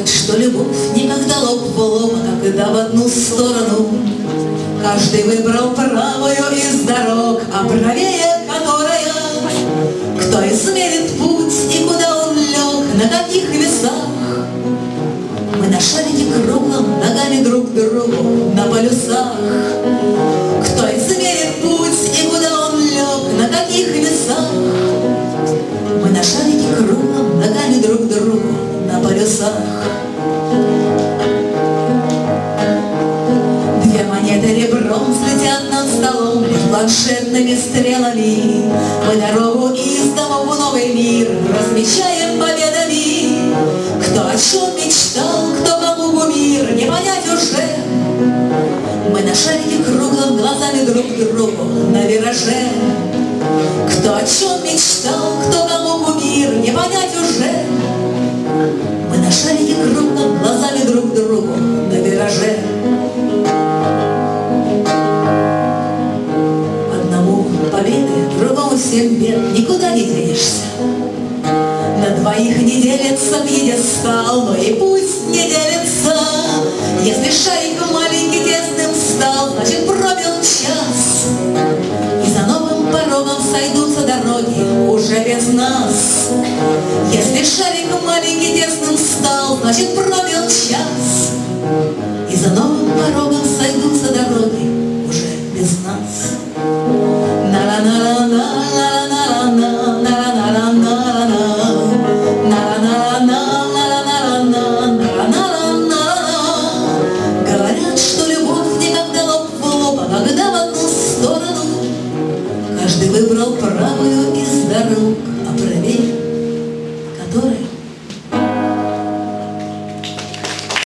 Говорят, что любовь никогда лоб в лоб, а когда в одну сторону. Каждый выбрал правую из дорог, а правее которая. Кто измерит путь и куда он лег, на каких весах? Мы на шарике круглом, ногами друг к другу на полюсах. Кто измерит путь и куда он лег, на каких весах? Мы на шарике круглом, ногами друг к другу на полюсах. Две монеты ребром взлетят над столом лишь планшетными стрелами. Мы дорогу из домов в новый мир размечаем победами. Кто о чем мечтал, кто кому кумир, не понять уже. Мы на шарике круглом, глазами друг к другу на вираже. Кто о чем мечтал, кто кому кумир, не понять уже. Мы на шарике круглом, глазами друг к другу на вираже. Одному победы, другому всем бед, никуда не денешься. На двоих не делится пьедестал, но и пусть не делится. Если шарик маленький тесным стал, значит пробил час. И за новым порогом сойдутся дороги уже без нас. Если шарик маленький тесным стал, значит пробил час. И за новым порогом сойдутся дороги уже без нас. На-на-на-на-на-на-на-на-на-на-на-на-на.